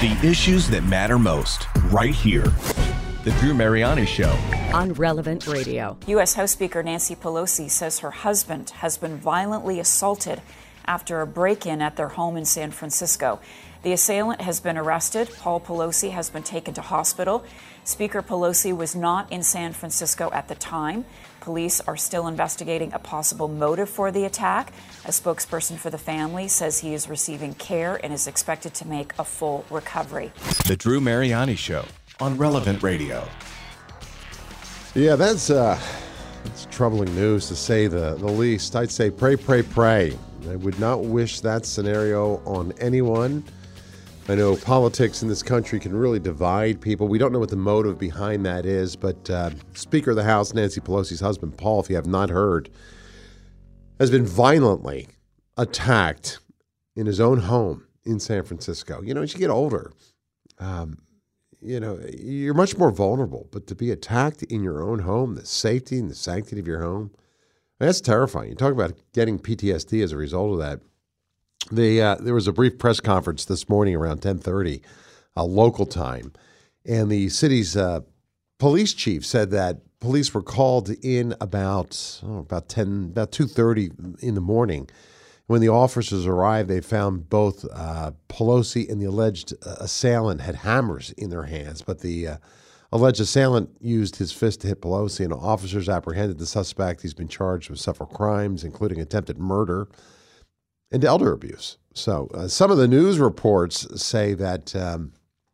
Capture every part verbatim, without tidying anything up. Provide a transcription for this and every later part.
The issues that matter most, right here. The Drew Mariani Show. On Relevant Radio. U S House Speaker Nancy Pelosi says her husband has been violently assaulted after a break-in at their home in San Francisco. The assailant has been arrested. Paul Pelosi has been taken to hospital. Speaker Pelosi was not in San Francisco at the time. Police are still investigating a possible motive for the attack. A spokesperson for the family says he is receiving care and is expected to make a full recovery. The Drew Mariani Show on Relevant Radio. Yeah, that's uh, that's troubling news to say the, the least. I'd say pray, pray, pray. I would not wish that scenario on anyone. I know politics in this country can really divide people. We don't know what the motive behind that is, but uh, Speaker of the House, Nancy Pelosi's husband, Paul, if you have not heard, has been violently attacked in his own home in San Francisco. You know, as you get older, um, you know, you're much more vulnerable, but to be attacked in your own home, the safety and the sanctity of your home, that's terrifying. You talk about getting P T S D as a result of that. The, uh, there was a brief press conference this morning around ten thirty, uh, local time, and the city's uh, police chief said that police were called in about oh, about ten about two thirty in the morning. When the officers arrived, they found both uh, Pelosi and the alleged uh, assailant had hammers in their hands, but the uh, alleged assailant used his fist to hit Pelosi, and officers apprehended the suspect. He's been charged with several crimes, including attempted murder and elder abuse. So uh, some of the news reports say that, um,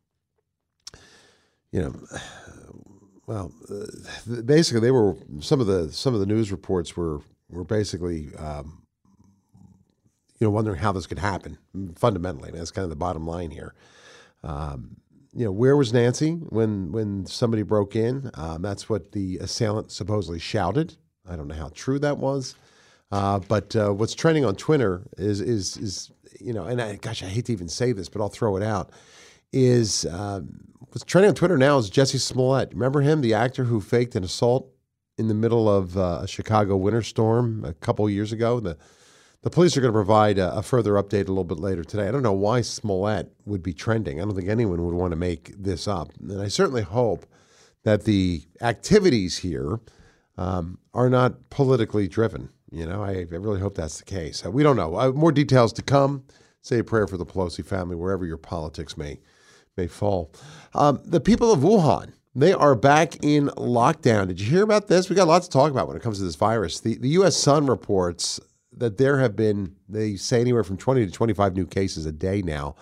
you know, well, uh, basically they were some of the some of the news reports were were basically, um, you know, wondering how this could happen. Fundamentally, I mean, that's kind of the bottom line here. Um, you know, where was Nancy when when somebody broke in? Um, that's what the assailant supposedly shouted. I don't know how true that was. Uh, but uh, what's trending on Twitter is, is, is you know, and I, gosh, I hate to even say this, but I'll throw it out, is uh, what's trending on Twitter now is Jesse Smollett. Remember him, the actor who faked an assault in the middle of uh, a Chicago winter storm a couple years ago? The the police are going to provide a, a further update a little bit later today. I don't know why Smollett would be trending. I don't think anyone would want to make this up. And I certainly hope that the activities here um, are not politically driven. You know, I, I really hope that's the case. Uh, we don't know. Uh, more details to come. Say a prayer for the Pelosi family, wherever your politics may may fall. Um, the people of Wuhan, they are back in lockdown. Did you hear about this? We got a lot to talk about when it comes to this virus. The, the U S Sun reports that there have been, they say, anywhere from twenty to twenty-five new cases a day now.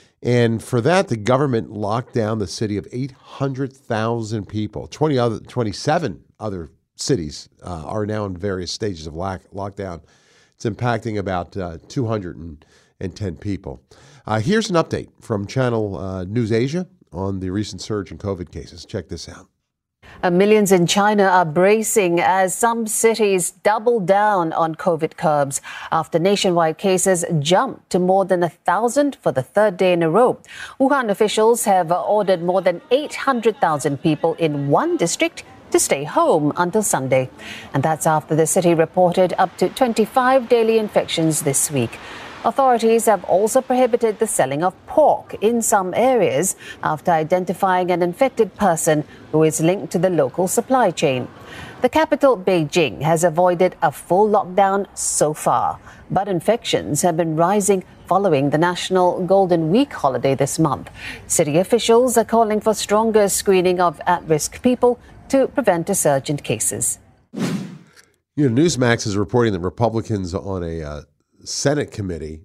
And for that, the government locked down the city of eight hundred thousand people. twenty other, twenty-seven other cities uh, are now in various stages of lock, lockdown. It's impacting about uh, two hundred ten people. Uh, here's an update from Channel uh, News Asia on the recent surge in COVID cases. Check this out. Uh, millions in China are bracing as some cities double down on COVID curbs after nationwide cases jumped to more than a thousand for the third day in a row. Wuhan officials have ordered more than eight hundred thousand people in one district to stay home until Sunday. And that's after the city reported up to twenty-five daily infections this week. Authorities have also prohibited the selling of pork in some areas after identifying an infected person who is linked to the local supply chain. The capital, Beijing, has avoided a full lockdown so far, but infections have been rising following the National Golden Week holiday this month. City officials are calling for stronger screening of at-risk people to prevent a surge in cases. You know, Newsmax is reporting that Republicans on a uh, Senate committee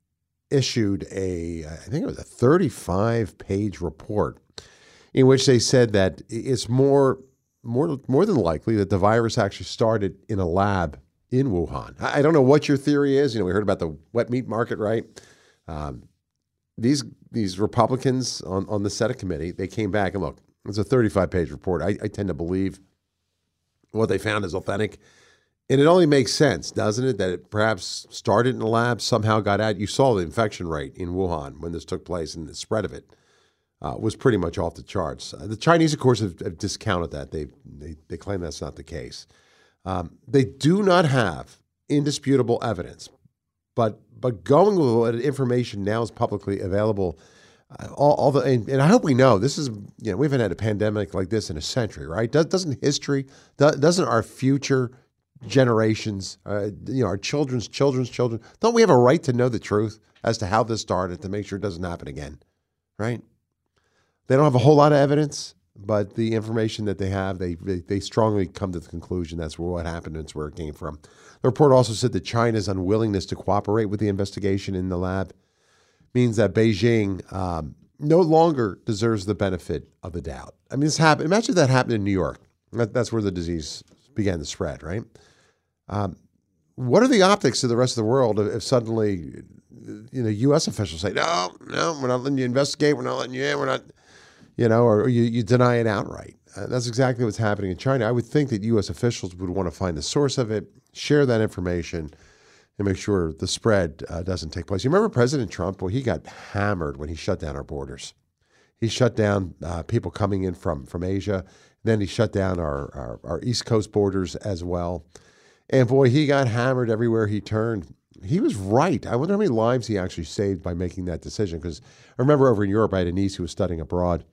issued a, I think it was a thirty-five page report in which they said that it's more, more, more than likely that the virus actually started in a lab in Wuhan. I don't know what your theory is. You know, we heard about the wet meat market, right? Um, these these Republicans on, on the Senate committee, they came back and look, it's a thirty-five page report. I, I tend to believe what they found is authentic. And it only makes sense, doesn't it, that it perhaps started in a lab, somehow got out. You saw the infection rate in Wuhan when this took place, and the spread of it uh, was pretty much off the charts. Uh, the Chinese, of course, have, have discounted that. They, they they claim that's not the case. Um, they do not have indisputable evidence, but but going with what information now is publicly available, uh, all, all the and, and I hope we know this is you know we haven't had a pandemic like this in a century, right? Does, doesn't history, doesn't our future generations, uh, you know, our children's children's children, don't we have a right to know the truth as to how this started to make sure it doesn't happen again, right? They don't have a whole lot of evidence, but the information that they have, they they, they strongly come to the conclusion that's where what happened and it's where it came from. The report also said that China's unwillingness to cooperate with the investigation in the lab means that Beijing um, no longer deserves the benefit of the doubt. I mean, this happened. Imagine that happened in New York. That, that's where the disease began to spread, right? Um, what are the optics to the rest of the world if, if suddenly, you know, U S officials say, no, no, we're not letting you investigate, we're not letting you in, we're not, you know, or you, you deny it outright. Uh, that's exactly what's happening in China. I would think that U S officials would want to find the source of it, share that information, and make sure the spread uh, doesn't take place. You remember President Trump? Well, he got hammered when he shut down our borders. He shut down uh, people coming in from, from Asia. Then he shut down our, our, our East Coast borders as well. And boy, he got hammered everywhere he turned. He was right. I wonder how many lives he actually saved by making that decision. Because I remember over in Europe, I had a niece who was studying abroad,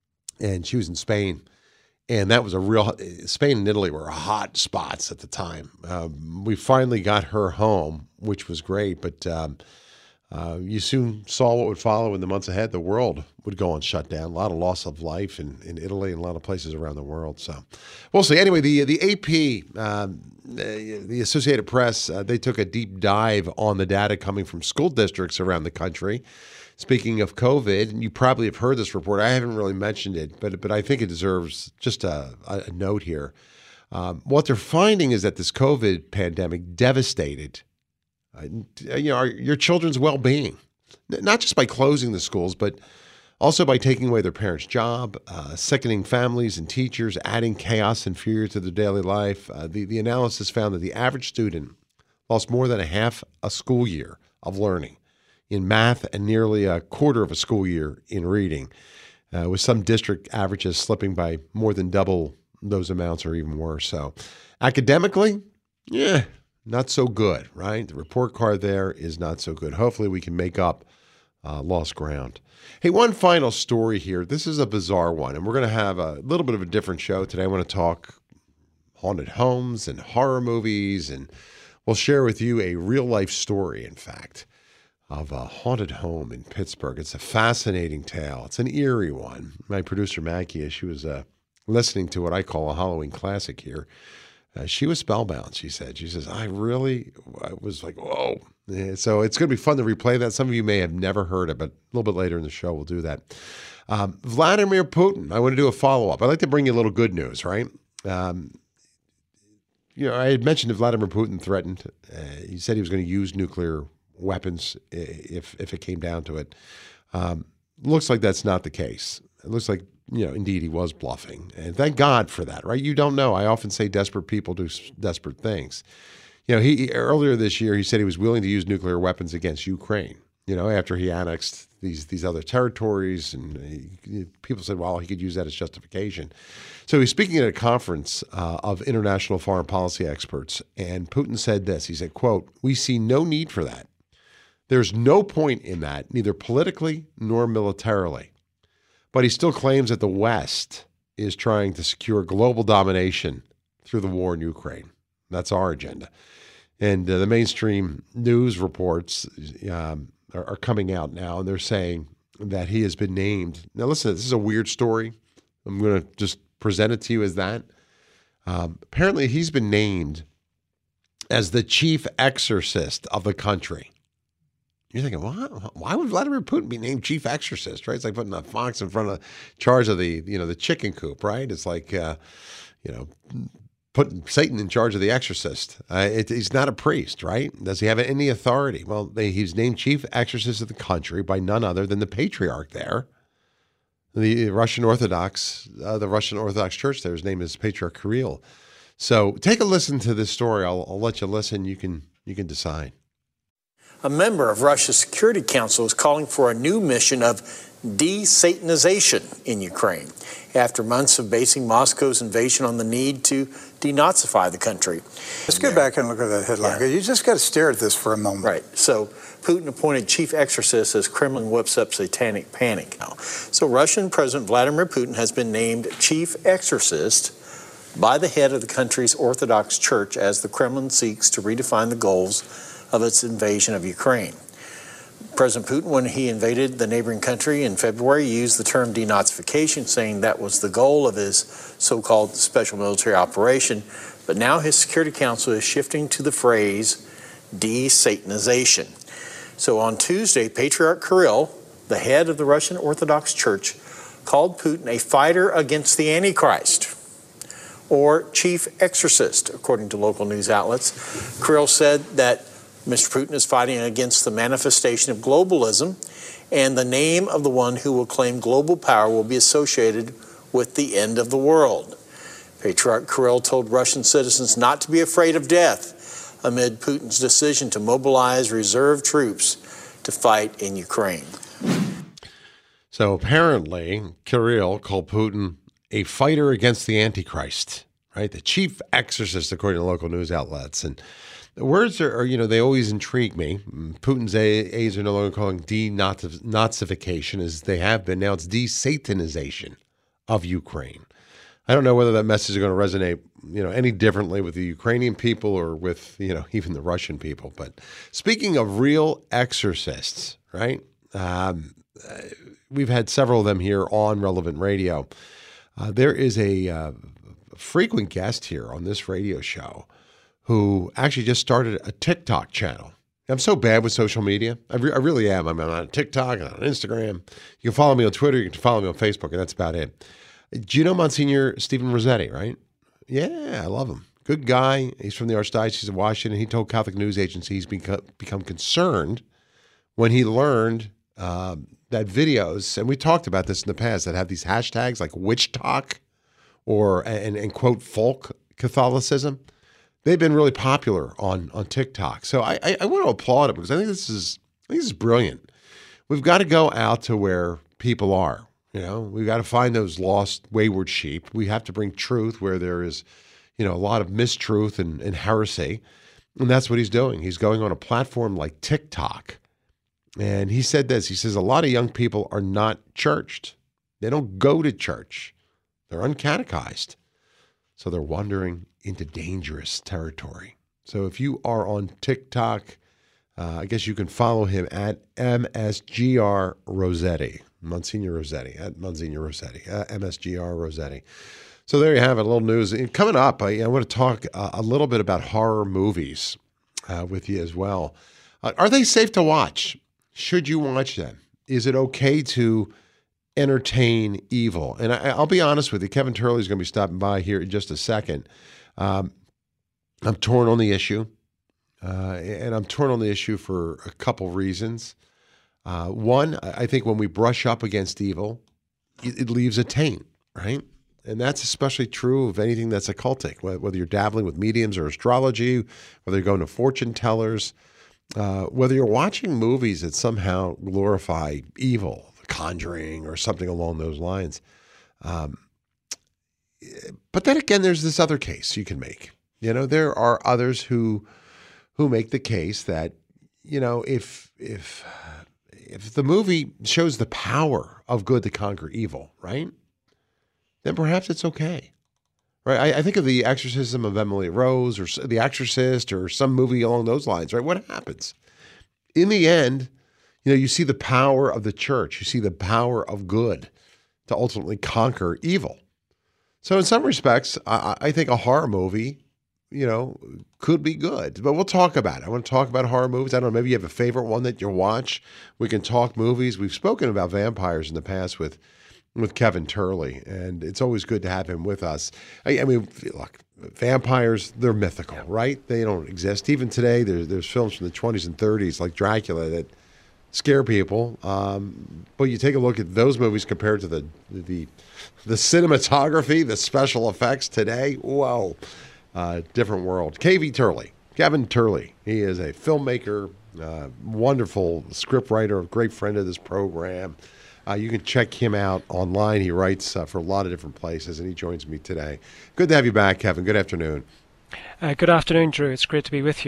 and she was in Spain. And that was a real, Spain and Italy were hot spots at the time. Um, we finally got her home, which was great. But um, uh, you soon saw what would follow in the months ahead. The world would go on shutdown. A lot of loss of life in, in Italy and a lot of places around the world. So we'll see. Anyway, the the A P, um, the Associated Press, uh, they took a deep dive on the data coming from school districts around the country. Speaking of COVID, and you probably have heard this report. I haven't really mentioned it, but but I think it deserves just a, a note here. Um, what they're finding is that this COVID pandemic devastated, uh, you know, our, your children's well-being, not just by closing the schools, but also by taking away their parents' job, uh, sickening families and teachers, adding chaos and fear to their daily life. Uh, the, the analysis found that the average student lost more than a half a school year of learning in math and nearly a quarter of a school year in reading, uh, with some district averages slipping by more than double those amounts or even worse. So academically, yeah, not so good, right? The report card there is not so good. Hopefully we can make up uh, lost ground. Hey, one final story here. This is a bizarre one, and we're going to have a little bit of a different show today. I want to talk haunted homes and horror movies, and we'll share with you a real-life story, in fact, of a haunted home in Pittsburgh. It's a fascinating tale. It's an eerie one. My producer, Maggie, as she was uh, listening to what I call a Halloween classic here, uh, she was spellbound, she said. She says, I really I was like, whoa. Yeah, so it's going to be fun to replay that. Some of you may have never heard it, but a little bit later in the show, we'll do that. Um, Vladimir Putin, I want to do a follow-up. I'd like to bring you a little good news, right? Um, you know, I had mentioned that Vladimir Putin threatened. Uh, he said he was going to use nuclear weapons if if it came down to it. Um, looks like that's not the case. It looks like, you know, indeed he was bluffing. And thank God for that, right? You don't know. I often say desperate people do desperate things. You know, he earlier this year, he said he was willing to use nuclear weapons against Ukraine, you know, after he annexed these these other territories. And he, people said, well, he could use that as justification. So he's speaking at a conference uh, of international foreign policy experts. And Putin said this. He said, quote, we see no need for that. There's no point in that, neither politically nor militarily. But he still claims that the West is trying to secure global domination through the war in Ukraine. That's our agenda. And uh, the mainstream news reports um, are, are coming out now, and they're saying that he has been named. Now, listen, this is a weird story. I'm going to just present it to you as that. Um, apparently, he's been named as the chief exorcist of the country. You're thinking, what? Why would Vladimir Putin be named chief exorcist, right? It's like putting a fox in front of charge of the, you know, the chicken coop, right? It's like, uh, you know, putting Satan in charge of the exorcist. Uh, it, he's not a priest, right? Does he have any authority? Well, they, he's named chief exorcist of the country by none other than the patriarch there, the Russian Orthodox, uh, the Russian Orthodox Church there. His name is Patriarch Kirill. So take a listen to this story. I'll, I'll let you listen. You can you can decide. A member of Russia's Security Council is calling for a new mission of de-Satanization in Ukraine after months of basing Moscow's invasion on the need to denazify the country. Let's go back and look at that headline. Yeah. You just got to stare at this for a moment. Right. So Putin appointed chief exorcist as Kremlin whips up satanic panic now. So Russian President Vladimir Putin has been named chief exorcist by the head of the country's Orthodox Church as the Kremlin seeks to redefine the goals of its invasion of Ukraine. President Putin, when he invaded the neighboring country in February, used the term denazification, saying that was the goal of his so-called special military operation. But now his Security Council is shifting to the phrase de-Satanization. So on Tuesday, Patriarch Kirill, the head of the Russian Orthodox Church, called Putin a fighter against the Antichrist, or chief exorcist, according to local news outlets. Kirill said that Mister Putin is fighting against the manifestation of globalism, and the name of the one who will claim global power will be associated with the end of the world. Patriarch Kirill told Russian citizens not to be afraid of death amid Putin's decision to mobilize reserve troops to fight in Ukraine. So apparently, Kirill called Putin a fighter against the Antichrist, right? The chief exorcist, according to local news outlets. And the words are, are, you know, they always intrigue me. Putin's aides are no longer calling denazification as they have been. Now it's de-Satanization of Ukraine. I don't know whether that message is going to resonate, you know, any differently with the Ukrainian people or with, you know, even the Russian people. But speaking of real exorcists, right? Um, we've had several of them here on Relevant Radio. Uh, there is a uh, frequent guest here on this radio show who actually just started a TikTok channel. I'm so bad with social media. I, re- I really am. I'm on TikTok and on Instagram. You can follow me on Twitter. You can follow me on Facebook, and that's about it. Do you know Monsignor Stephen Rossetti, right? Yeah, I love him. Good guy. He's from the Archdiocese of Washington. He told Catholic News Agency he's become, become concerned when he learned um, that videos, and we talked about this in the past, that have these hashtags like witch talk or, and, and quote, folk Catholicism. They've been really popular on, on TikTok. So I, I, I want to applaud it because I think this is I think this is brilliant. We've got to go out to where people are. You know, we've got to find those lost, wayward sheep. We have to bring truth where there is, you know, a lot of mistruth and, and heresy. And that's what he's doing. He's going on a platform like TikTok. And he said this. He says, a lot of young people are not churched. They don't go to church. They're uncatechized. So they're wandering into dangerous territory. So if you are on TikTok, uh, I guess you can follow him at M S G R Rossetti, Monsignor Rossetti, at Monsignor Rossetti, uh, M S G R Rossetti. So there you have it, a little news. And coming up, I, I want to talk uh, a little bit about horror movies uh, with you as well. Uh, are they safe to watch? Should you watch them? Is it okay to entertain evil? And I, I'll be honest with you, Kevin Turley is going to be stopping by here in just a second. Um, I'm torn on the issue, uh, and I'm torn on the issue for a couple reasons. Uh, one, I think when we brush up against evil, it, it leaves a taint, right? And that's especially true of anything that's occultic, whether you're dabbling with mediums or astrology, whether you're going to fortune tellers, uh, whether you're watching movies that somehow glorify evil, The Conjuring or something along those lines. Um, but then again, there's this other case you can make. You know, there are others who who make the case that, you know, if if if the movie shows the power of good to conquer evil, right, then perhaps it's okay. Right? I, I think of The Exorcism of Emily Rose or The Exorcist or some movie along those lines, right? What happens? In the end, you know, you see the power of the church. You see the power of good to ultimately conquer evil. So in some respects, I, I think a horror movie, you know, could be good. But we'll talk about it. I want to talk about horror movies. I don't know, maybe you have a favorite one that you watch. We can talk movies. We've spoken about vampires in the past with with Kevin Turley, and it's always good to have him with us. I, I mean, look, vampires, they're mythical, right? They don't exist. Even today, there's, there's films from the twenties and thirties like Dracula that scare people. Um, but you take a look at those movies compared to the the the cinematography, the special effects today, whoa, uh, different world. K V Turley, Kevin Turley, he is a filmmaker, uh, wonderful scriptwriter, great friend of this program. Uh, you can check him out online. He writes uh, for a lot of different places, and he joins me today. Good to have you back, Kevin. Good afternoon. Uh, good afternoon, Drew. It's great to be with you.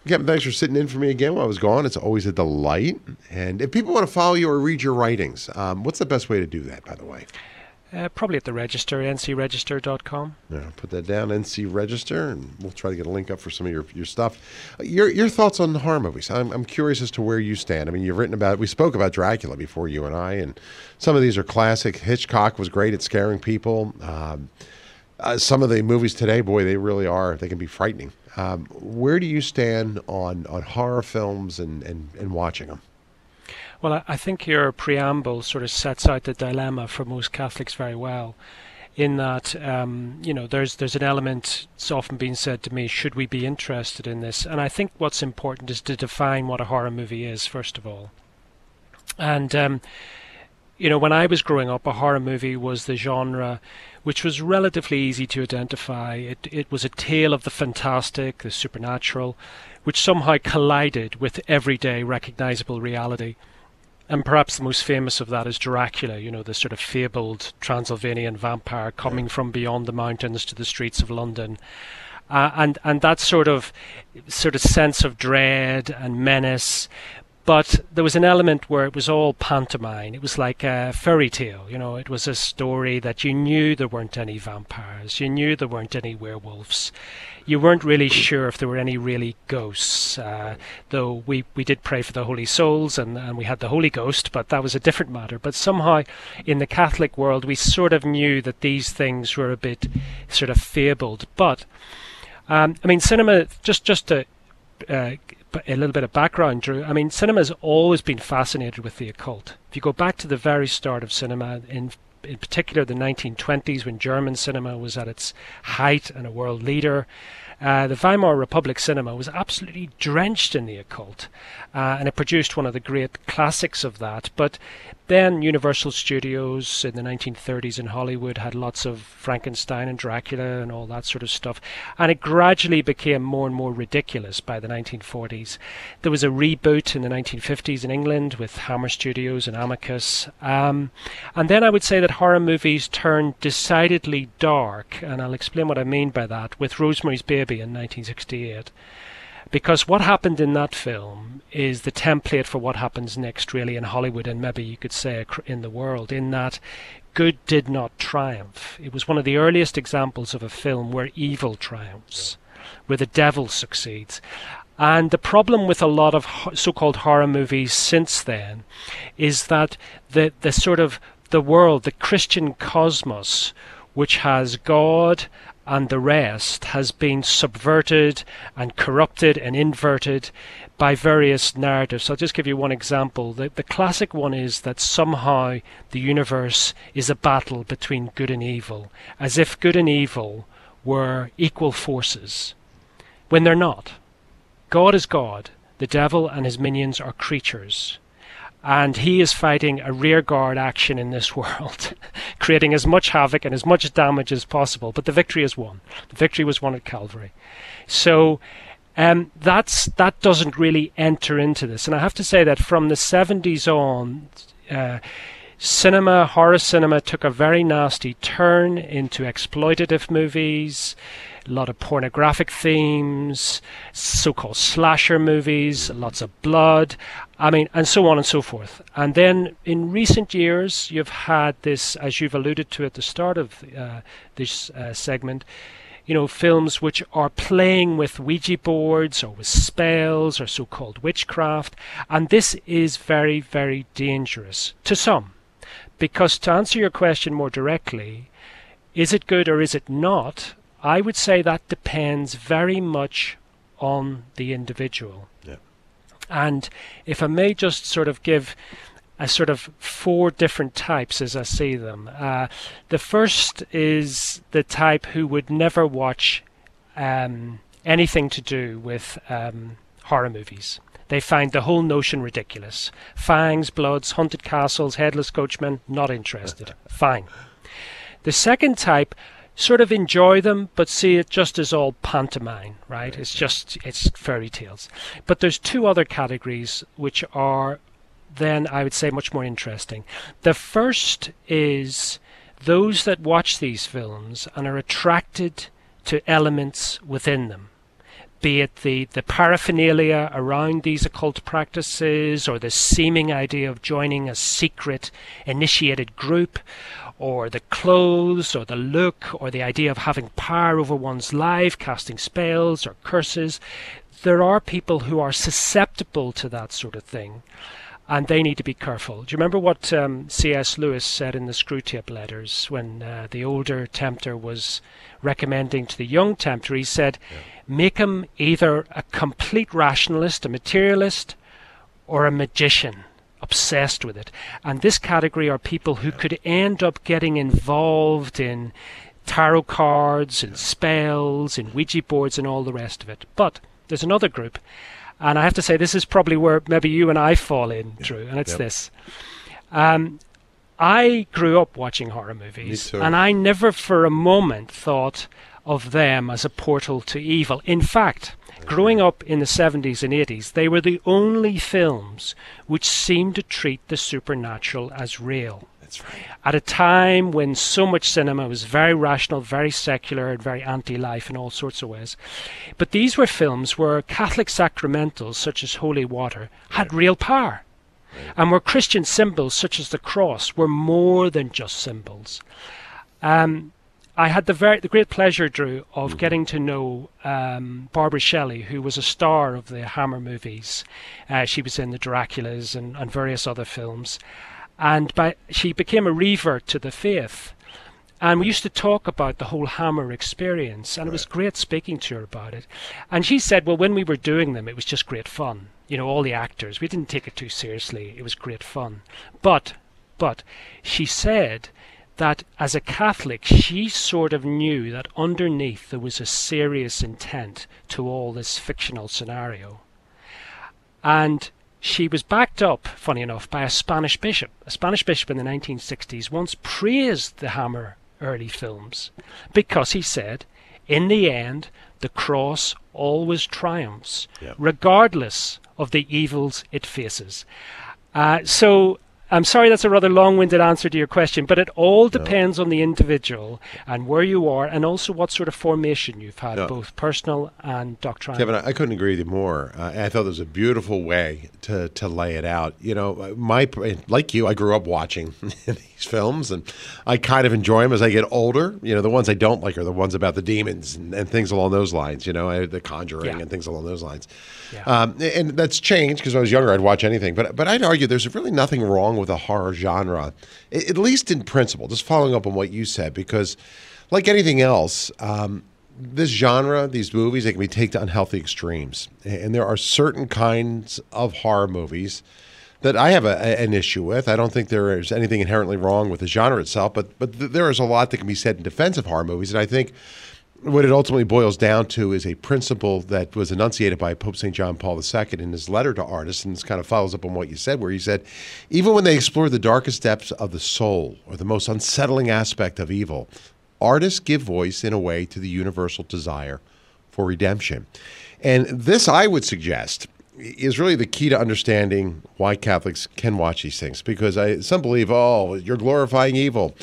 Kevin, thanks for sitting in for me again while I was gone. It's always a delight. And if people want to follow you or read your writings, um, what's the best way to do that, by the way? Uh, probably at the Register, n c register dot com. Yeah, put that down, N C Register, and we'll try to get a link up for some of your, your stuff. Your your thoughts on horror movies? I'm I'm curious as to where you stand. I mean, you've written about, we spoke about Dracula before, you and I, and some of these are classic. Hitchcock was great at scaring people. Um, uh, some of the movies today, boy, they really are, they can be frightening. Um, where do you stand on, on horror films and, and, and watching them? Well, I, I think your preamble sort of sets out the dilemma for most Catholics very well, in that, um, you know, there's there's an element, it's often been said to me, should we be interested in this? And I think what's important is to define what a horror movie is, first of all. And, um, you know, when I was growing up, a horror movie was the genre which was relatively easy to identify. It it was a tale of the fantastic, the supernatural, which somehow collided with everyday recognizable reality. And perhaps the most famous of that is Dracula, you know, the sort of fabled Transylvanian vampire coming from beyond the mountains to the streets of London. Uh, and and that sort of sort of sense of dread and menace. But there was an element where it was all pantomime. It was like a fairy tale, you know. It was a story that you knew there weren't any vampires. You knew there weren't any werewolves. You weren't really sure if there were any really ghosts, uh, though we, we did pray for the holy souls and, and we had the Holy Ghost, but that was a different matter. But somehow in the Catholic world, we sort of knew that these things were a bit sort of fabled. But, um, I mean, cinema, just, just to... Uh, a little bit of background, Drew. I mean, cinema has always been fascinated with the occult. If you go back to the very start of cinema, in in particular the nineteen twenties, when German cinema was at its height and a world leader, uh, the Weimar Republic cinema was absolutely drenched in the occult, uh, and it produced one of the great classics of that. But then Universal Studios in the nineteen thirties in Hollywood had lots of Frankenstein and Dracula and all that sort of stuff, and it gradually became more and more ridiculous by the nineteen forties. There was a reboot in the nineteen fifties in England with Hammer Studios and Amicus, um, and then I would say that horror movies turned decidedly dark, and I'll explain what I mean by that, with Rosemary's Baby in nineteen sixty-eight. Because what happened in that film is the template for what happens next, really, in Hollywood, and maybe you could say in the world, in that good did not triumph. It was one of the earliest examples of a film where evil triumphs, where the devil succeeds. And the problem with a lot of so-called horror movies since then is that the, the sort of the world, the Christian cosmos, which has God and the rest, has been subverted and corrupted and inverted by various narratives. I'll just give you one example. The, the classic one is that somehow the universe is a battle between good and evil, as if good and evil were equal forces, when they're not. God is God. The devil and his minions are creatures. And he is fighting a rearguard action in this world, creating as much havoc and as much damage as possible. But the victory is won. The victory was won at Calvary. So um, that's that doesn't really enter into this. And I have to say that from the seventies on, uh, cinema, horror cinema, took a very nasty turn into exploitative movies, a lot of pornographic themes, so-called slasher movies, lots of blood, I mean, and so on and so forth. And then in recent years, you've had this, as you've alluded to at the start of uh, this uh, segment, you know, films which are playing with Ouija boards or with spells or so-called witchcraft. And this is very, very dangerous to some. Because to answer your question more directly, is it good or is it not? I would say that depends very much on the individual. Yeah. And if I may just sort of give a sort of four different types as I see them. Uh, the first is the type who would never watch um, anything to do with um, horror movies. They find the whole notion ridiculous. Fangs, bloods, haunted castles, headless coachmen, not interested. Fine. The second type sort of enjoy them, but see it just as all pantomime, right? It's just, it's fairy tales. But there's two other categories which are then, I would say, much more interesting. The first is those that watch these films and are attracted to elements within them. be it the, the paraphernalia around these occult practices, or the seeming idea of joining a secret initiated group, or the clothes, or the look, or the idea of having power over one's life, casting spells or curses. There are people who are susceptible to that sort of thing, and they need to be careful. Do you remember what um, C S Lewis said in the Screwtape Letters when uh, the older tempter was recommending to the young tempter? He said, yeah. make him either a complete rationalist, a materialist, or a magician, obsessed with it. And this category are people who yeah. could end up getting involved in tarot cards and spells and Ouija boards and all the rest of it. But there's another group, and I have to say this is probably where maybe you and I fall in, yeah. Drew, and it's yep. this. Um, I grew up watching horror movies, and I never for a moment thought of them as a portal to evil. In fact, growing up in the seventies and eighties, they were the only films which seemed to treat the supernatural as real. That's right. At a time when so much cinema was very rational, very secular, and very anti-life in all sorts of ways. But these were films where Catholic sacramentals, such as holy water, had real power. Right. And where Christian symbols, such as the cross, were more than just symbols. Um, I had the very the great pleasure, Drew, of mm-hmm. getting to know um, Barbara Shelley, who was a star of the Hammer movies. Uh, she was in the Draculas and, and various other films. And by, she became a revert to the faith. And we used to talk about the whole Hammer experience. And right. it was great speaking to her about it. And she said, well, when we were doing them, it was just great fun. You know, all the actors, we didn't take it too seriously. It was great fun. But, but she said that as a Catholic, she sort of knew that underneath there was a serious intent to all this fictional scenario. And she was backed up, funny enough, by a Spanish bishop. A Spanish bishop in the nineteen sixties once praised the Hammer early films because he said, in the end, the cross always triumphs, yep. regardless of the evils it faces. Uh, so I'm sorry that's a rather long-winded answer to your question, but it all depends no. on the individual and where you are, and also what sort of formation you've had, no. both personal and doctrinal. Kevin, I couldn't agree with you more. Uh, I thought it was a beautiful way to, to lay it out. You know, my like you, I grew up watching these films, and I kind of enjoy them as I get older. You know, the ones I don't like are the ones about the demons and, and things along those lines, you know, I, the Conjuring yeah. and things along those lines. Yeah. Um, and that's changed because when I was younger, I'd watch anything. But but I'd argue there's really nothing wrong with the horror genre, at least in principle, just following up on what you said, because like anything else, um, this genre, these movies, they can be taken to unhealthy extremes. And there are certain kinds of horror movies that I have a, an issue with. I don't think there is anything inherently wrong with the genre itself, but but th- there is a lot that can be said in defense of horror movies. And I think what it ultimately boils down to is a principle that was enunciated by Pope Saint John Paul the Second in his letter to artists, and this kind of follows up on what you said, where he said, even when they explore the darkest depths of the soul or the most unsettling aspect of evil, artists give voice in a way to the universal desire for redemption. And this, I would suggest, is really the key to understanding why Catholics can watch these things, because I, some believe, oh, you're glorifying evil.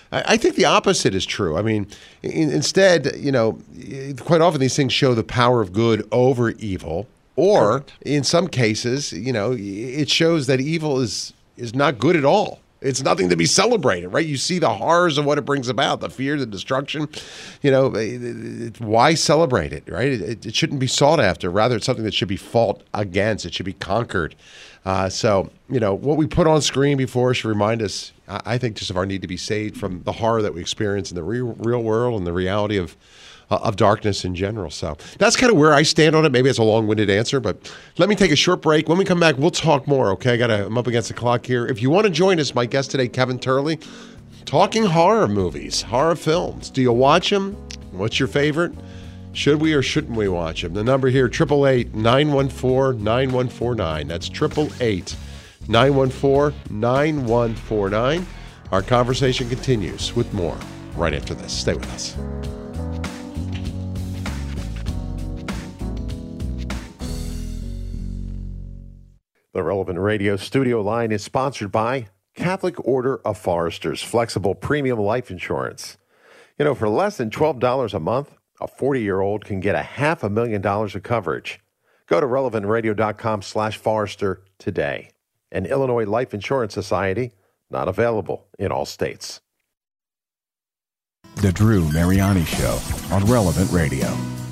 I think the opposite is true. I mean, in, instead, you know, quite often these things show the power of good over evil, or Correct. in some cases, you know, it shows that evil is is not good at all. It's nothing to be celebrated, right? You see the horrors of what it brings about, the fear, the destruction. You know, it, it, why celebrate it, right? It, it shouldn't be sought after. Rather, it's something that should be fought against. It should be conquered. Uh, so, you know, what we put on screen before should remind us, I think, just of our need to be saved from the horror that we experience in the real, real world and the reality of uh, of darkness in general. So that's kind of where I stand on it. Maybe it's a long-winded answer, but let me take a short break. When we come back, we'll talk more, okay? I gotta, I'm up against the clock here. If you want to join us, my guest today, Kevin Turley, talking horror movies, horror films. Do you watch them? What's your favorite? Should we or shouldn't we watch them? The number here, eight eight eight, nine one four, nine one four nine. That's eight eight eight, nine one four, nine one four nine. Our conversation continues with more right after this. Stay with us. The Relevant Radio studio line is sponsored by Catholic Order of Foresters, flexible premium life insurance. You know, for less than twelve dollars a month, A forty-year-old can get a half a million dollars of coverage. Go to relevant radio dot com slash Forrester today. An Illinois Life Insurance Society, not available in all states. The Drew Mariani Show on Relevant Radio.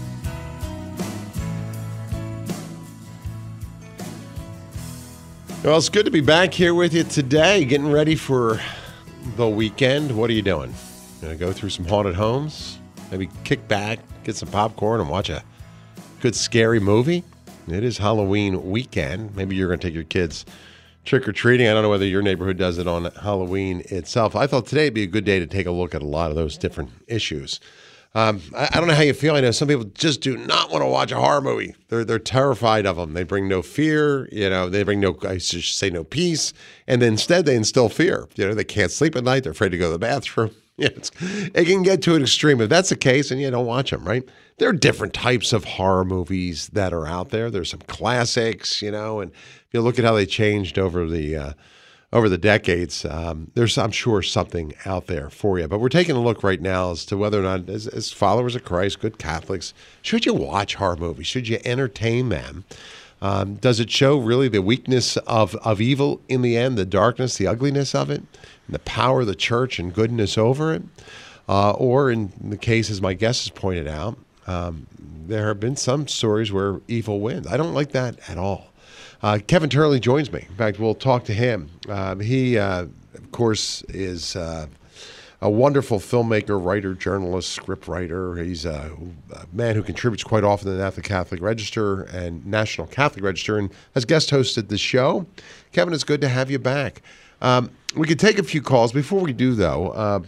Well, it's good to be back here with you today, getting ready for the weekend. What are you doing? Gonna go through some haunted homes? Maybe kick back, get some popcorn, and watch a good scary movie? It is Halloween weekend. Maybe you're going to take your kids trick-or-treating. I don't know whether your neighborhood does it on Halloween itself. I thought today would be a good day to take a look at a lot of those different issues. Um, I, I don't know how you feel. I know some people just do not want to watch a horror movie. They're they're terrified of them. They bring no fear. You know, they bring no, I should say no peace. And then instead they instill fear. You know, they can't sleep at night. They're afraid to go to the bathroom. Yeah, it's, it can get to an extreme. If that's the case, then you don't watch them, right? There are different types of horror movies that are out there. There's some classics, you know, and if you look at how they changed over the uh, over the decades, um, there's, I'm sure, something out there for you. But we're taking a look right now as to whether or not, as, as followers of Christ, good Catholics, should you watch horror movies? Should you entertain them? Um, does it show really the weakness of, of evil in the end, the darkness, the ugliness of it, and the power of the church and goodness over it? Uh, or in the cases my guest has pointed out, um, there have been some stories where evil wins. I don't like that at all. Uh, Kevin Turley joins me. In fact, we'll talk to him. Um, he, uh, of course, is uh, a wonderful filmmaker, writer, journalist, script writer. He's a, a man who contributes quite often to the Catholic Register and National Catholic Register and has guest hosted the show. Kevin, it's good to have you back. Um, we could take a few calls. Before we do, though, uh,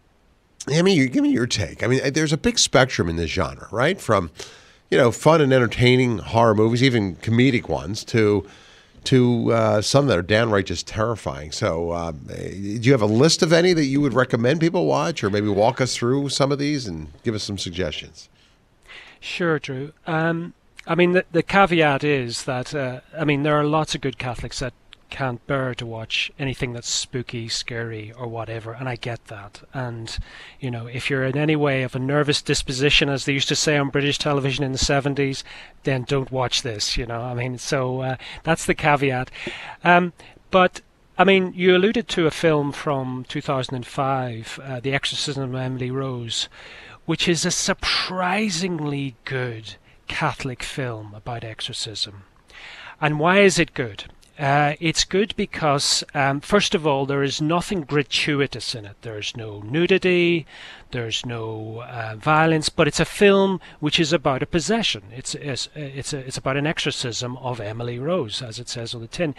I mean, give me your take. I mean, there's a big spectrum in this genre, right? From, you know, fun and entertaining horror movies, even comedic ones, to to uh, some that are downright just terrifying. So uh, do you have a list of any that you would recommend people watch, or maybe walk us through some of these and give us some suggestions? Sure, Drew. Um, I mean, the, the caveat is that, uh, I mean, there are lots of good Catholics that can't bear to watch anything that's spooky, scary, or whatever, and I get that. And, you know, if you're in any way of a nervous disposition, as they used to say on British television in the seventies, then don't watch this, you know. I mean, so uh, that's the caveat. Um, but, I mean, you alluded to a film from two thousand five, uh, The Exorcism of Emily Rose, which is a surprisingly good Catholic film about exorcism. And why is it good? Uh, it's good because, um, first of all, there is nothing gratuitous in it. There's no nudity, there's no uh, violence, but it's a film which is about a possession. It's it's it's, a, it's about an exorcism of Emily Rose, as it says on the tin.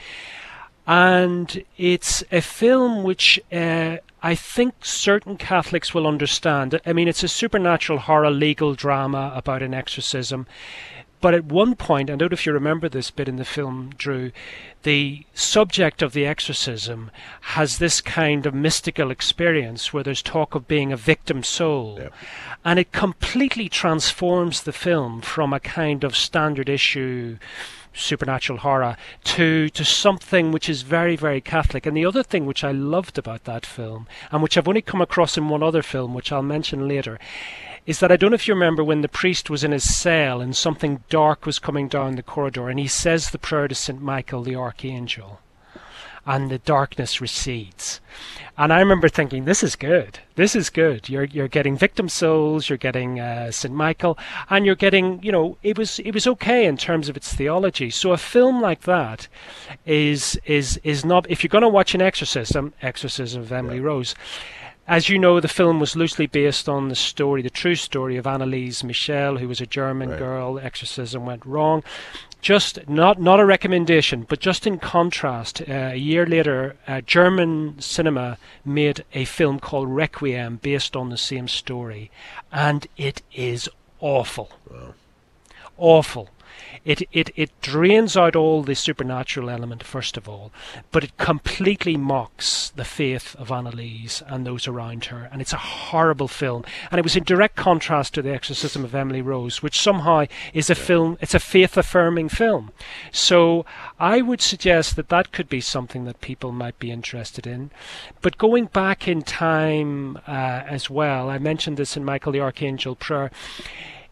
And it's a film which uh, I think certain Catholics will understand. I mean, it's a supernatural horror legal drama about an exorcism. But at one point, I don't know if you remember this bit in the film, Drew, the subject of the exorcism has this kind of mystical experience where there's talk of being a victim soul. Yeah. And it completely transforms the film from a kind of standard issue supernatural horror to to something which is very, very Catholic. And the other thing which I loved about that film, and which I've only come across in one other film, which I'll mention later, is that I don't know if you remember when the priest was in his cell and something dark was coming down the corridor, and he says the prayer to Saint Michael the Archangel, and the darkness recedes. And I remember thinking, this is good. This is good. You're you're getting victim souls, you're getting uh, Saint Michael, and you're getting, you know, it was it was okay in terms of its theology. So a film like that is is is not, if you're going to watch an exorcism, Exorcism of Emily yeah. Rose. As you know, the film was loosely based on the story, the true story of Anneliese Michel, who was a German right. girl. Exorcism went wrong. Just not not a recommendation, but just in contrast, uh, a year later, uh, German cinema made a film called Requiem based on the same story, and it is awful. Wow. Awful. It, it it drains out all the supernatural element, first of all, but it completely mocks the faith of Anneliese and those around her, and it's a horrible film. And it was in direct contrast to The Exorcism of Emily Rose, which somehow is a film, it's a faith-affirming film. So I would suggest that that could be something that people might be interested in. But going back in time uh, as well, I mentioned this in Michael the Archangel Prayer,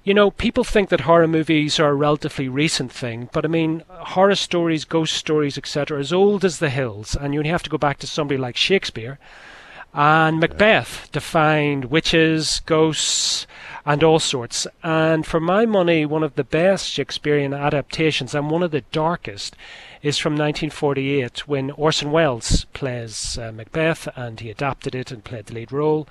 You know, people think that horror movies are a relatively recent thing, but I mean, horror stories, ghost stories, et cetera, as old as the hills, and you only have to go back to somebody like Shakespeare and Macbeth to find witches, ghosts, and all sorts. And for my money, one of the best Shakespearean adaptations, and one of the darkest, is from nineteen forty-eight, when Orson Welles plays uh, Macbeth, and he adapted it and played the lead role.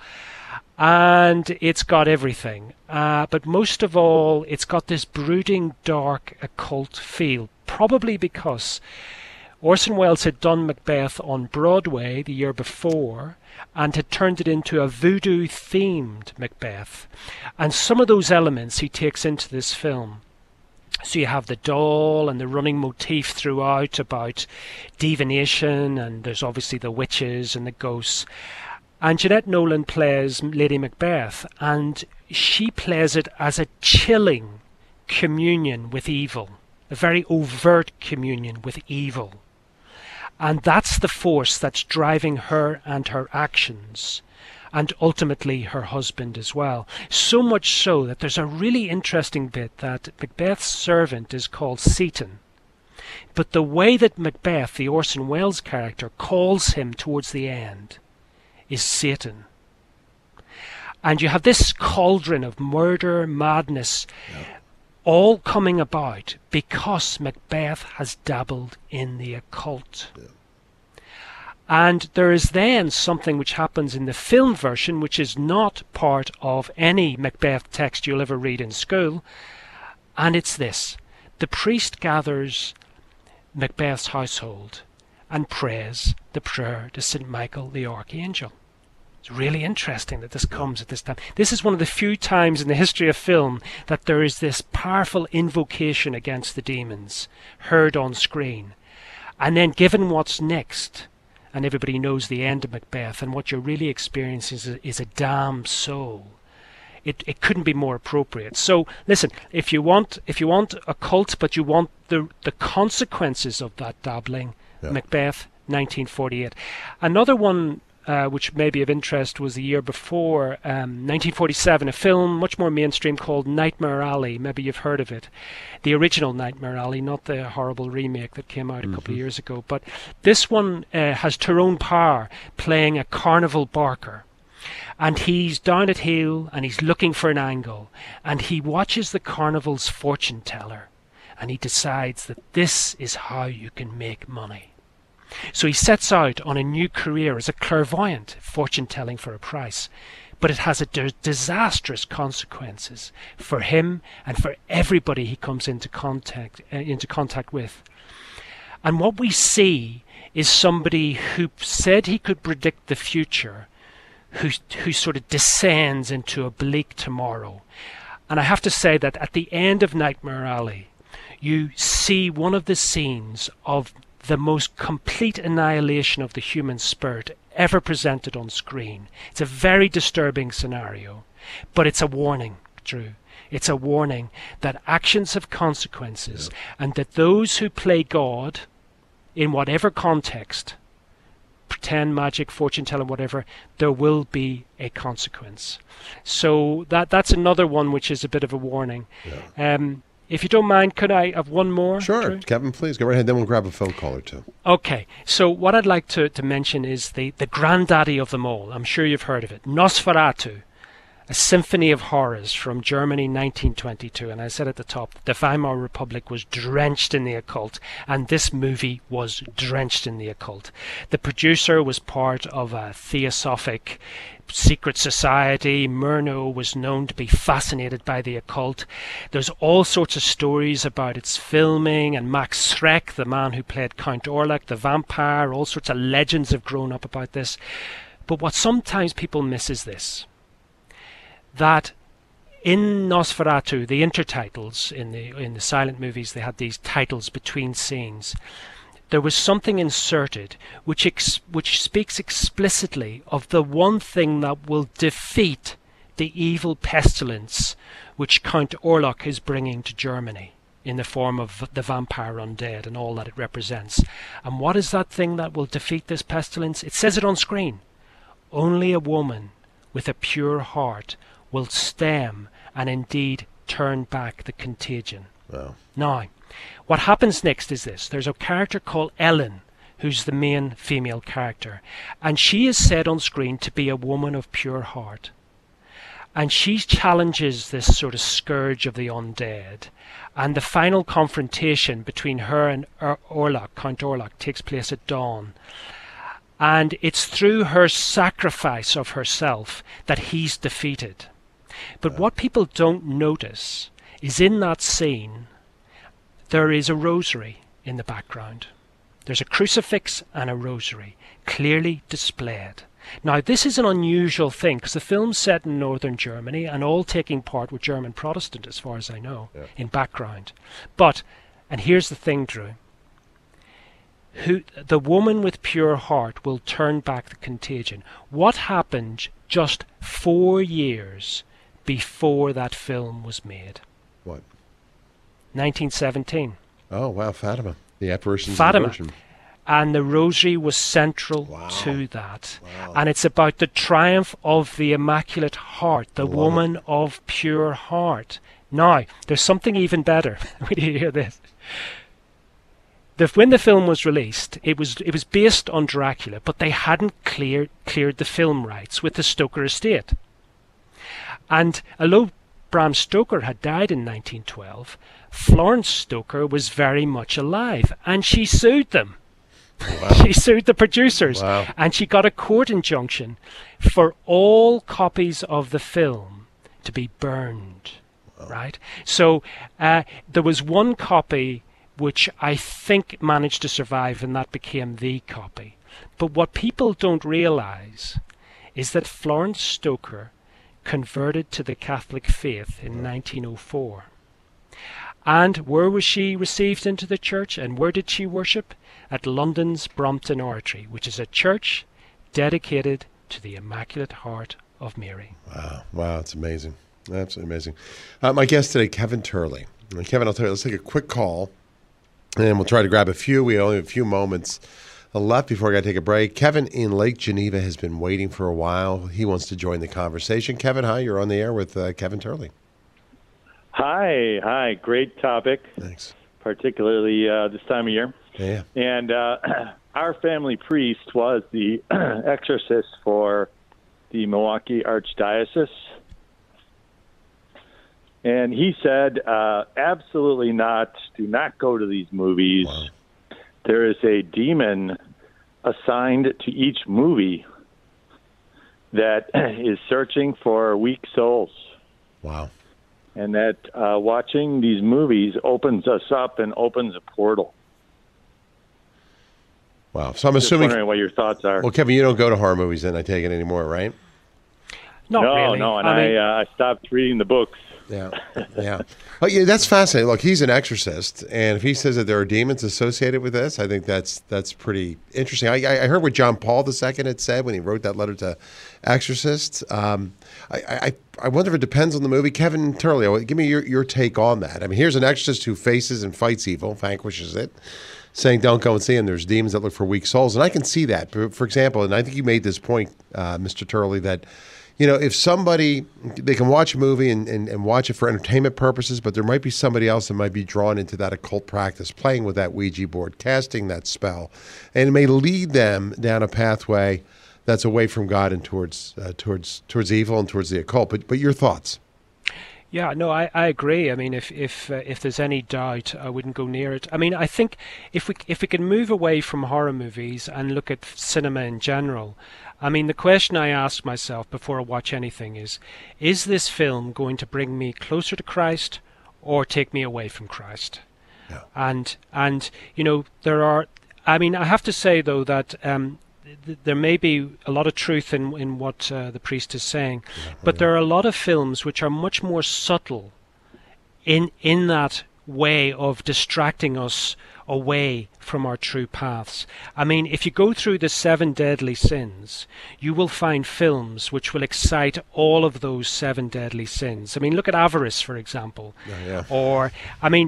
And it's got everything. Uh, but most of all, it's got this brooding, dark, occult feel, probably because Orson Welles had done Macbeth on Broadway the year before and had turned it into a voodoo-themed Macbeth. And some of those elements he takes into this film. So you have the doll and the running motif throughout about divination, and there's obviously the witches and the ghosts. And Jeanette Nolan plays Lady Macbeth, and she plays it as a chilling communion with evil, a very overt communion with evil. And that's the force that's driving her and her actions, and ultimately her husband as well. So much so that there's a really interesting bit that Macbeth's servant is called Seaton. But the way that Macbeth, the Orson Welles character, calls him towards the end is Satan. And you have this cauldron of murder, madness, yeah. all coming about because Macbeth has dabbled in the occult. Yeah. And there is then something which happens in the film version, which is not part of any Macbeth text you'll ever read in school, and it's this. The priest gathers Macbeth's household and prays the prayer to Saint Michael the Archangel. It's really interesting that this comes at this time. This is one of the few times in the history of film that there is this powerful invocation against the demons heard on screen. And then given what's next, and everybody knows the end of Macbeth, and what you're really experiencing is a, is a damned soul. It it couldn't be more appropriate. So listen, if you want if you want a cult, but you want the the consequences of that dabbling, yeah. Macbeth, nineteen forty-eight. Another one uh, which may be of interest was the year before, um, nineteen forty-seven, a film much more mainstream called Nightmare Alley. Maybe you've heard of it. The original Nightmare Alley, not the horrible remake that came out a mm-hmm. couple of years ago. But this one uh, has Tyrone Power playing a carnival barker. And he's down at heel and he's looking for an angle. And he watches the carnival's fortune teller. And he decides that this is how you can make money. So he sets out on a new career as a clairvoyant, fortune-telling for a price. But it has a d- disastrous consequences for him and for everybody he comes into contact uh, into contact with. And what we see is somebody who said he could predict the future, who who sort of descends into a bleak tomorrow. And I have to say that at the end of Nightmare Alley, you see one of the scenes of the most complete annihilation of the human spirit ever presented on screen. It's a very disturbing scenario, but it's a warning, Drew. It's a warning that actions have consequences, yeah. and that those who play God, in whatever context, pretend magic, fortune telling, whatever, there will be a consequence. So that that's another one which is a bit of a warning. Yeah. Um, If you don't mind, could I have one more? Sure, Drew? Kevin, please go right ahead. Then we'll grab a phone call or two. Okay, so what I'd like to, to mention is the, the granddaddy of them all. I'm sure you've heard of it. Nosferatu, a symphony of horrors from Germany, nineteen twenty-two. And I said at the top, the Weimar Republic was drenched in the occult, and this movie was drenched in the occult. The producer was part of a theosophic secret society. Murnau was known to be fascinated by the occult. There's all sorts of stories about its filming, and Max Schreck, the man who played Count Orlok, the vampire, all sorts of legends have grown up about this. But what sometimes people miss is this, that in Nosferatu, the intertitles in the in the silent movies, they had these titles between scenes. There was something inserted which ex- which speaks explicitly of the one thing that will defeat the evil pestilence which Count Orlok is bringing to Germany in the form of the vampire undead and all that it represents. And what is that thing that will defeat this pestilence? It says it on screen. Only a woman with a pure heart will stem and indeed turn back the contagion. Wow. Now, what happens next is this. There's a character called Ellen, who's the main female character, and she is said on screen to be a woman of pure heart. And she challenges this sort of scourge of the undead. And the final confrontation between her and Or- Orlok, Count Orlok, takes place at dawn. And it's through her sacrifice of herself that he's defeated. But what people don't notice is in that scene, there is a rosary in the background. There's a crucifix and a rosary, clearly displayed. Now, this is an unusual thing, because the film's set in northern Germany and all taking part with German Protestant, as far as I know, yeah. in background. But, and here's the thing, Drew, who the woman with pure heart will turn back the contagion. What happened just four years before that film was made? What? nineteen seventeen. Oh, wow, Fatima. The apparitions Fatima. of the Virgin. And the rosary was central wow. to that. Wow. And it's about the triumph of the Immaculate Heart, the woman it. of pure heart. Now, there's something even better when you hear this. The, when the film was released, it was it was based on Dracula, but they hadn't cleared cleared the film rights with the Stoker estate. And although Bram Stoker had died in nineteen twelve, Florence Stoker was very much alive, and she sued them. Wow. She sued the producers, wow. and she got a court injunction for all copies of the film to be burned. Wow. Right? So uh, there was one copy which I think managed to survive, and that became the copy. But what people don't realize is that Florence Stoker converted to the Catholic faith in nineteen oh four. And where was she received into the church, and where did she worship? At London's Brompton Oratory, which is a church dedicated to the Immaculate Heart of Mary. Wow, wow, it's amazing. Absolutely amazing. Uh, my guest today, Kevin Turley. And Kevin, I'll tell you, let's take a quick call, and we'll try to grab a few. We only have a few moments left before I got to take a break. Kevin in Lake Geneva has been waiting for a while. He wants to join the conversation. Kevin, hi, you're on the air with uh, Kevin Turley. Hi, hi. Great topic. Thanks. Particularly uh, this time of year. Yeah. And uh, our family priest was the exorcist for the Milwaukee Archdiocese. And he said, uh, absolutely not. Do not go to these movies. Wow. There is a demon assigned to each movie that is searching for weak souls. Wow. And that uh, watching these movies opens us up and opens a portal. Wow. So I'm Just assuming. wondering what your thoughts are. Well, Kevin, you don't go to horror movies then, I take it anymore, right? Not no, really. no, and I, I, mean, uh, I stopped reading the books. Yeah, yeah. Oh, yeah, that's fascinating. Look, he's an exorcist, and if he says that there are demons associated with this, I think that's that's pretty interesting. I, I heard what John Paul the Second had said when he wrote that letter to exorcists. Um, I, I I wonder if it depends on the movie. Kevin Turley, give me your, your take on that. I mean, here's an exorcist who faces and fights evil, vanquishes it, saying don't go and see him. There's demons that look for weak souls, and I can see that. For example, and I think you made this point, uh, Mister Turley, that you know, if somebody, they can watch a movie and, and, and watch it for entertainment purposes, but there might be somebody else that might be drawn into that occult practice, playing with that Ouija board, casting that spell, and it may lead them down a pathway that's away from God and towards uh, towards towards evil and towards the occult. But but your thoughts? Yeah, no, I, I agree. I mean, if if uh, if there's any doubt, I wouldn't go near it. I mean, I think if we if we can move away from horror movies and look at cinema in general, I mean, the question I ask myself before I watch anything is, is this film going to bring me closer to Christ or take me away from Christ? Yeah. And and you know, there are. I mean, I have to say though that. Um, There may be a lot of truth in in what uh, the priest is saying, yeah, but yeah. there are a lot of films which are much more subtle in in that way of distracting us away from our true paths. I mean, if you go through the seven deadly sins, you will find films which will excite all of those seven deadly sins. I mean, look at Avarice, for example. Yeah, yeah. Or, I mean,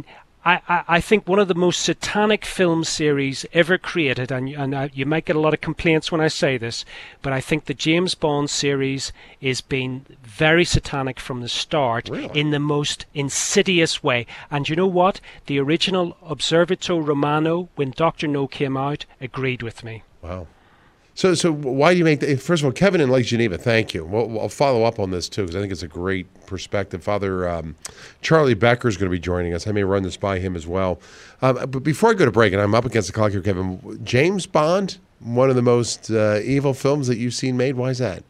I, I, I think one of the most satanic film series ever created, and, and uh, you might get a lot of complaints when I say this, but I think the James Bond series is being very satanic from the start, really? In the most insidious way. And you know what? The original Observatore Romano, when Doctor No came out, agreed with me. Wow. So, so why do you make the, first of all, Kevin in Lake Geneva, thank you. We'll, I'll follow up on this too, because I think it's a great perspective. Father um, Charlie Becker is going to be joining us. I may run this by him as well. Um, but before I go to break, and I'm up against the clock here, Kevin, James Bond, one of the most uh, evil films that you've seen made. Why is that?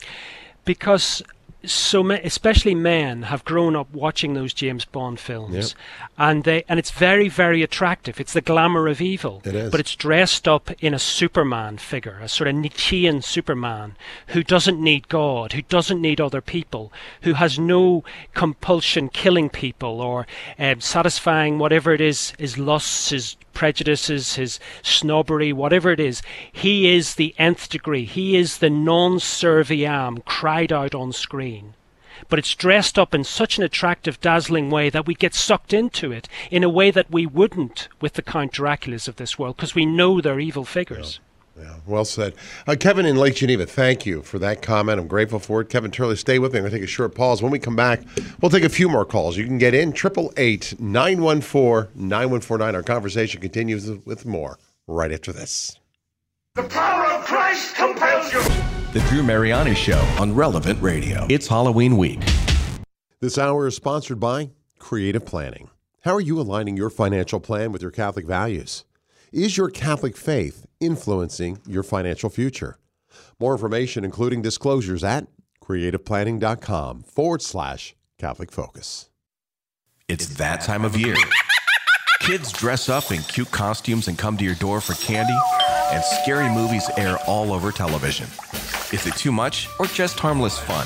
Because so ma- especially men have grown up watching those James Bond films, yep. and they and it's very, very attractive. It's the glamour of evil, it is. But it's dressed up in a Superman figure, a sort of Nietzschean Superman who doesn't need God, who doesn't need other people, who has no compulsion killing people or uh, satisfying whatever it is, his lusts, his prejudices, his snobbery, whatever it is. He is the nth degree. He is the non serviam cried out on screen. But it's dressed up in such an attractive, dazzling way that we get sucked into it in a way that we wouldn't with the Count Draculas of this world, because we know they're evil figures. Yeah. Yeah, well said. Uh, Kevin in Lake Geneva, thank you for that comment. I'm grateful for it. Kevin Turley, stay with me. I'm going to take a short pause. When we come back, we'll take a few more calls. You can get in, eight eight eight, nine one four, nine one four nine. Our conversation continues with more right after this. The power of Christ compels you. The Drew Mariani Show on Relevant Radio. It's Halloween week. This hour is sponsored by Creative Planning. How are you aligning your financial plan with your Catholic values? Is your Catholic faith influencing your financial future? More information, including disclosures, at creativeplanning.com forward slash Catholic Focus. It's that time of year. Kids dress up in cute costumes and come to your door for candy, and scary movies air all over television. Is it too much or just harmless fun?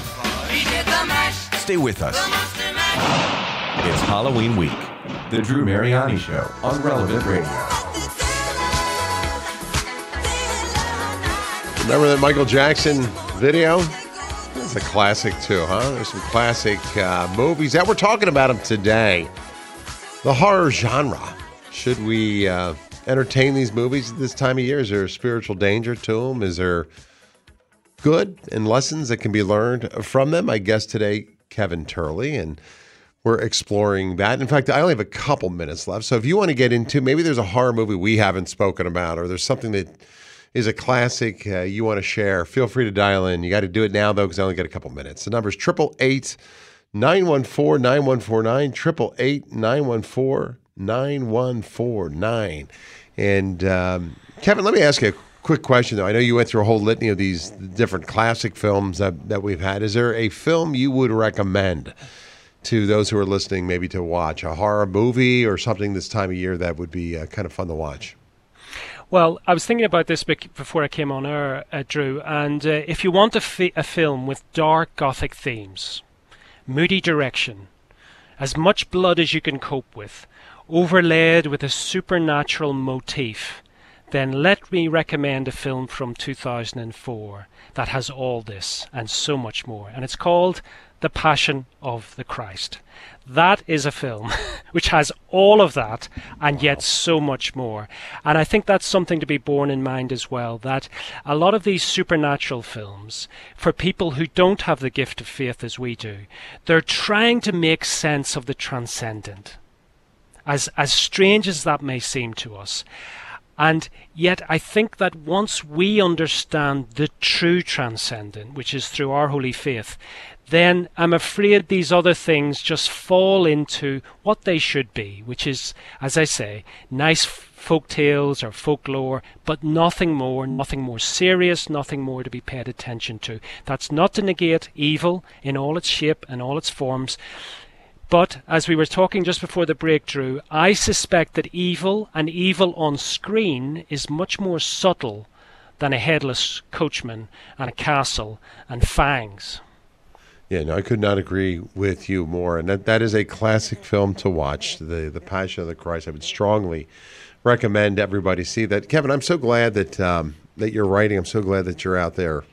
Stay with us. It's Halloween week. The Drew Mariani Show on Relevant Radio. Remember that Michael Jackson video? It's a classic too, huh? There's some classic uh, movies that we're talking about them today. The horror genre. Should we uh, entertain these movies this time of year? Is there a spiritual danger to them? Is there good and lessons that can be learned from them? I guess today, Kevin Turley, and we're exploring that. In fact, I only have a couple minutes left. So if you want to get into, maybe there's a horror movie we haven't spoken about, or there's something that is a classic uh, you want to share, feel free to dial in. You got to do it now, though, because I only got a couple minutes. The number is eight eight eight, nine one four, nine one four nine, eight eight eight, nine one four, nine one four nine. And um, Kevin, let me ask you a quick question, though. I know you went through a whole litany of these different classic films that, that we've had. Is there a film you would recommend to those who are listening maybe to watch, a horror movie or something this time of year that would be uh, kind of fun to watch? Well, I was thinking about this before I came on air, uh, Drew, and uh, if you want a, fi- a film with dark Gothic themes, moody direction, as much blood as you can cope with, overlaid with a supernatural motif, then let me recommend a film from two thousand four that has all this and so much more, and it's called The Passion of the Christ. That is a film which has all of that and yet so much more. And I think that's something to be borne in mind as well, that a lot of these supernatural films, for people who don't have the gift of faith as we do, they're trying to make sense of the transcendent, as as strange as that may seem to us. And yet I think that once we understand the true transcendent, which is through our holy faith, then I'm afraid these other things just fall into what they should be, which is, as I say, nice folk tales or folklore, but nothing more, nothing more serious, nothing more to be paid attention to. That's not to negate evil in all its shape and all its forms. But as we were talking just before the break, Drew, I suspect that evil and evil on screen is much more subtle than a headless coachman and a castle and fangs. Yeah, no, I could not agree with you more. And that, that is a classic film to watch, the the Passion of the Christ. I would strongly recommend everybody see that. Kevin, I'm so glad that um, that you're writing. I'm so glad that you're out there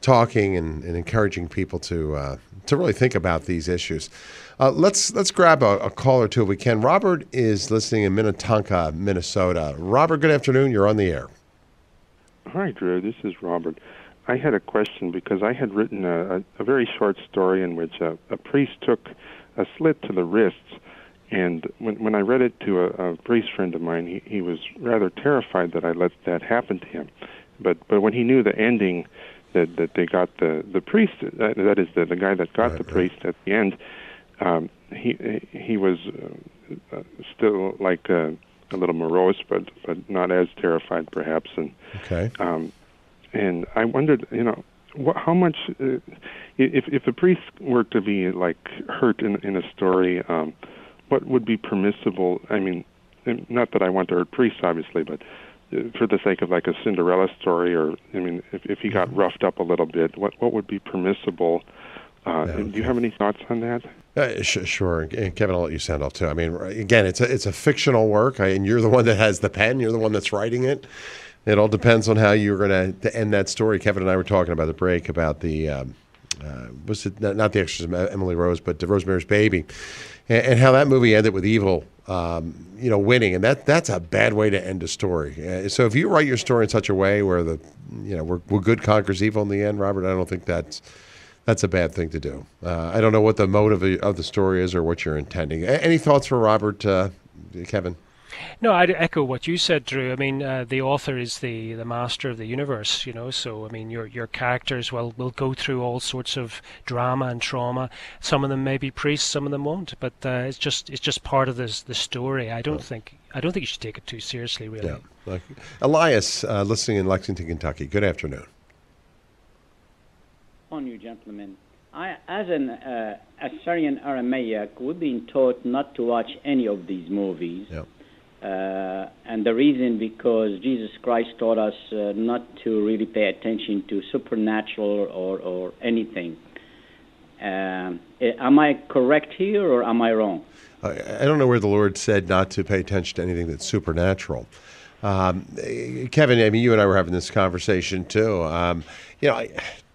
talking and, and encouraging people to uh, to really think about these issues. Uh, let's let's grab a, a call or two if we can. Robert is listening in Minnetonka, Minnesota. Robert, good afternoon. You're on the air. Hi, Drew. This is Robert. I had a question because I had written a, a, a very short story in which a, a priest took a slit to the wrists, and when when I read it to a, a priest friend of mine, he, he was rather terrified that I let that happen to him. But but when he knew the ending, that that they got the the priest, uh, that is the the guy that got right, the right. priest at the end, um, he he was uh, uh, still like uh, a little morose, but but not as terrified perhaps. And okay. Um, and I wondered, you know, what, how much uh, if if a priest were to be like hurt in in a story, um, what would be permissible? I mean, not that I want to hurt priests, obviously, but for the sake of like a Cinderella story, or I mean, if, if he got roughed up a little bit, what what would be permissible? Uh, Yeah, okay. Do you have any thoughts on that? Uh, sh- sure, and Kevin, I'll let you sound off too. I mean, again, it's a it's a fictional work, I, and you're the one that has the pen. You're the one that's writing it. It all depends on how you're going to end that story. Kevin and I were talking about the break about the um, uh, was it not the Exorcism, Emily Rose, but Rosemary's Baby, and, and how that movie ended with evil, um, you know, winning, and that that's a bad way to end a story. Uh, so if you write your story in such a way where the you know where, where good conquers evil in the end, Robert, I don't think that's that's a bad thing to do. Uh, I don't know what the motive of the story is or what you're intending. A- any thoughts for Robert, uh, Kevin? No, I'd echo what you said, Drew. I mean, uh, the author is the, the master of the universe, you know, so, I mean, your your characters will, will go through all sorts of drama and trauma. Some of them may be priests, some of them won't, but uh, it's just it's just part of this the story. I don't Yeah. think I don't think you should take it too seriously, really. Yeah. Like, Elias, uh, listening in Lexington, Kentucky. Good afternoon. On you, gentlemen. I, as an uh, Assyrian Aramaic, we've been taught not to watch any of these movies. Yep. Uh, and the reason because Jesus Christ taught us uh, not to really pay attention to supernatural or, or anything. Um, am I correct here or am I wrong? I, I don't know where the Lord said not to pay attention to anything that's supernatural. Um, Kevin, I mean, you and I were having this conversation too. Um, you know, I,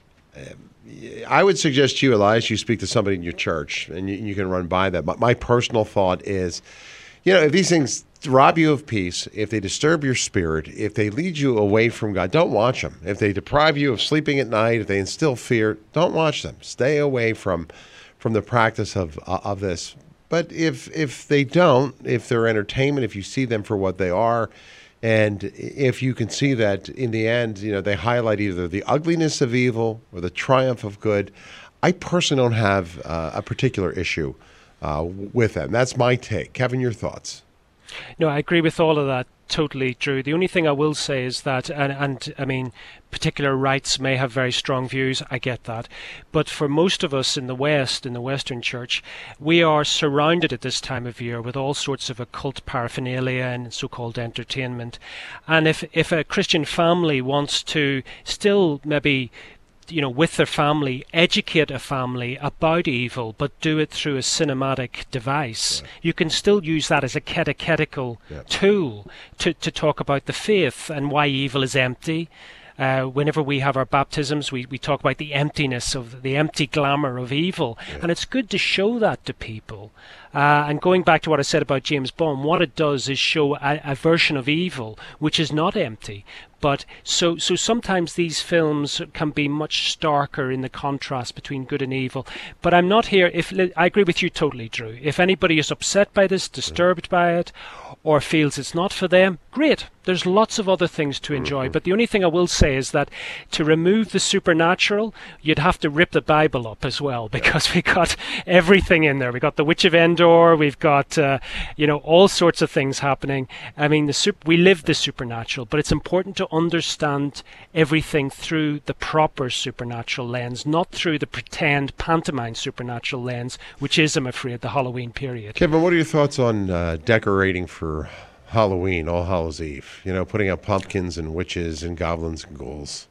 I would suggest to you, Elias, you speak to somebody in your church and you, you can run by that. But my personal thought is, you know, if these things rob you of peace, if they disturb your spirit, if they lead you away from God, don't watch them. If they deprive you of sleeping at night, if they instill fear, don't watch them. Stay away from from the practice of of this. But if if they don't, if they're entertainment, if you see them for what they are, and if you can see that in the end, you know, they highlight either the ugliness of evil or the triumph of good, I personally don't have uh, a particular issue uh, with them. That's my take. Kevin, your thoughts? No, I agree with all of that totally, Drew. The only thing I will say is that, and, and I mean, particular rights may have very strong views, I get that. But for most of us in the West, in the Western Church, we are surrounded at this time of year with all sorts of occult paraphernalia and so-called entertainment. And if, if a Christian family wants to still maybe, you know, with their family, educate a family about evil, but do it through a cinematic device. Right. You can still use that as a catechetical yeah. tool to, to talk about the faith and why evil is empty. Uh, whenever we have our baptisms, we, we talk about the emptiness of the empty glamour of evil. Yeah. And it's good to show that to people. Uh, and going back to what I said about James Bond, what it does is show a, a version of evil which is not empty. But so so sometimes these films can be much starker in the contrast between good and evil. But I'm not here, if I agree with you totally, Drew. If anybody is upset by this, disturbed by it, or feels it's not for them, great. There's lots of other things to enjoy. But the only thing I will say is that to remove the supernatural, you'd have to rip the Bible up as well, because we got everything in there. We got the Witch of Endor. We've got, uh, you know, all sorts of things happening. I mean, the sup- we live the supernatural, but it's important to understand everything through the proper supernatural lens, not through the pretend pantomime supernatural lens, which is, I'm afraid, the Halloween period. Kevin, what are your thoughts on uh, decorating for Halloween, All Hallows Eve? You know, putting up pumpkins and witches and goblins and ghouls.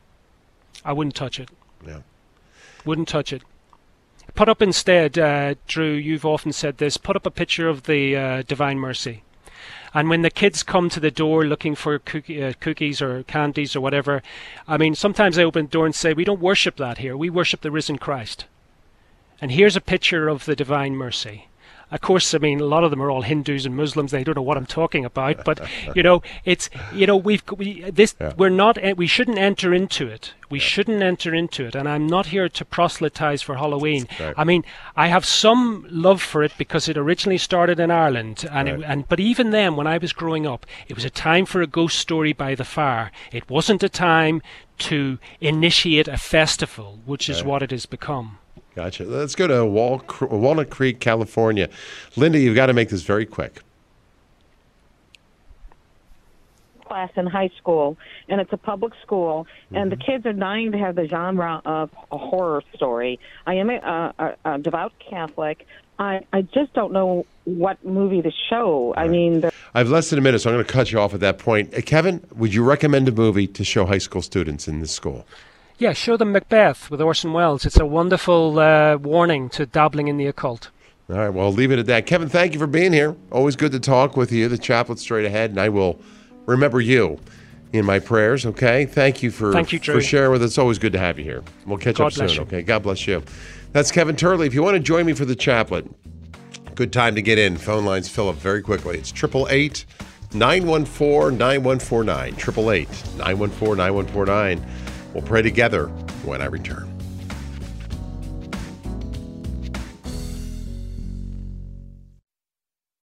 I wouldn't touch it. Yeah. Wouldn't touch it. Put up instead, uh, Drew, you've often said this, put up a picture of the uh, Divine Mercy. And when the kids come to the door looking for cookie, uh, cookies or candies or whatever, I mean, sometimes I open the door and say, we don't worship that here. We worship the risen Christ. And here's a picture of the divine mercy. Of course, I mean, a lot of them are all Hindus and Muslims. They don't know what I'm talking about. But, you know, it's, you know, we've, we, this, yeah. we're not, we shouldn't enter into it. We yeah. shouldn't enter into it. And I'm not here to proselytize for Halloween. Right. I mean, I have some love for it because it originally started in Ireland. And, right. it, and but even then, when I was growing up, it was a time for a ghost story by the fire. It wasn't a time to initiate a festival, which is right. what it has become. Gotcha. Let's go to Wal- Walnut Creek, California. Linda, you've got to make this very quick. Class in high school, and it's a public school, and mm-hmm. the kids are dying to have the genre of a horror story. I am a, a, a devout Catholic. I, I just don't know what movie to show. Right. I mean, I have less than a minute, so I'm going to cut you off at that point. Uh, Kevin, would you recommend a movie to show high school students in this school? Yeah, show them Macbeth with Orson Welles. It's a wonderful uh, warning to dabbling in the occult. All right, well, leave it at that. Kevin, thank you for being here. Always good to talk with you. The Chaplet straight ahead, and I will remember you in my prayers, okay? Thank you for, thank you, for sharing with us. It's always good to have you here. We'll catch God up soon, you. okay? God bless you. That's Kevin Turley. If you want to join me for the Chaplet, good time to get in. Phone lines fill up very quickly. It's eight eight eight, nine one four, nine one four nine. eight eight eight, nine one four, nine one four nine. We'll pray together when I return.